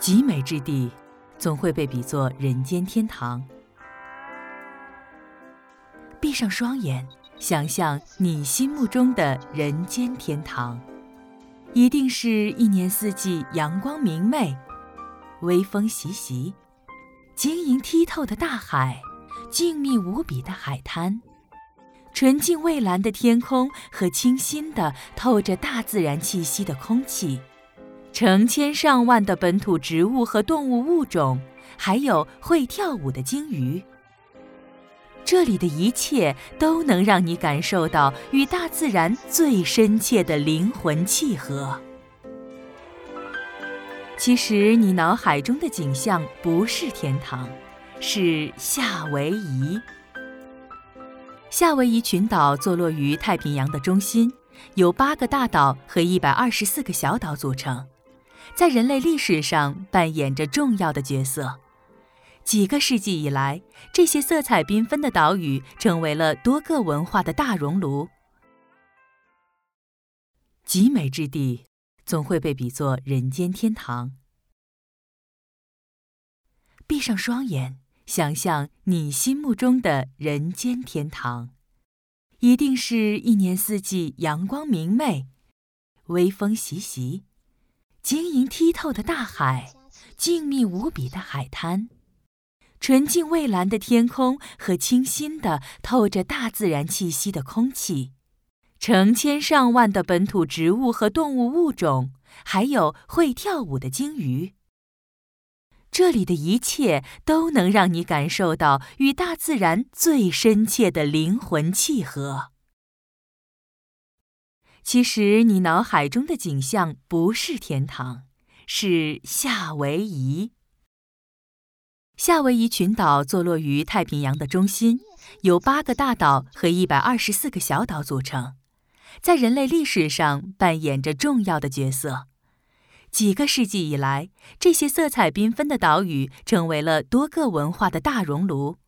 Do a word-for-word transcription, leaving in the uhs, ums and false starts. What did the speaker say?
极美之地，总会被比作人间天堂。闭上双眼，想象你心目中的人间天堂，一定是一年四季阳光明媚，微风习习，晶莹剔透的大海，静谧无比的海滩，纯净蔚蓝的天空和清新的透着大自然气息的空气，成千上万的本土植物和动物物种，还有会跳舞的鲸鱼。这里的一切都能让你感受到与大自然最深切的灵魂契合。其实你脑海中的景象不是天堂，是夏威夷。夏威夷群岛坐落于太平洋的中心，由八个大岛和一百二十四个小岛组成，在人类历史上扮演着重要的角色。几个世纪以来，这些色彩缤纷的岛屿成为了多个文化的大熔炉。极美之地，总会被比作人间天堂。闭上双眼，想象你心目中的人间天堂，一定是一年四季阳光明媚，微风习习，晶莹剔透的大海，静谧无比的海滩，纯净蔚蓝的天空和清新的透着大自然气息的空气，成千上万的本土植物和动物物种，还有会跳舞的鲸鱼。这里的一切都能让你感受到与大自然最深切的灵魂契合。其实你脑海中的景象不是天堂，是夏威夷。夏威夷群岛坐落于太平洋的中心，由八个大岛和一百二十四个小岛组成，在人类历史上扮演着重要的角色。几个世纪以来，这些色彩缤纷的岛屿成为了多个文化的大熔炉。